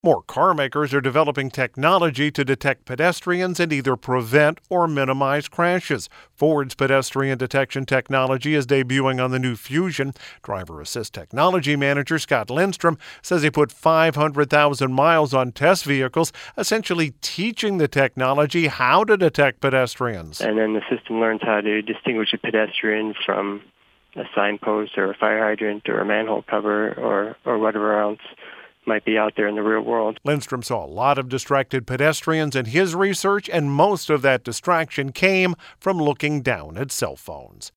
More car makers are developing technology to detect pedestrians and either prevent or minimize crashes. Ford's pedestrian detection technology is debuting on the new Fusion. Driver Assist Technology Manager Scott Lindstrom says he put 500,000 miles on test vehicles, essentially teaching the technology how to detect pedestrians. And then the system learns how to distinguish a pedestrian from a signpost or a fire hydrant or a manhole cover or whatever else might be out there in the real world. Lindstrom saw a lot of distracted pedestrians in his research, and most of that distraction came from looking down at cell phones.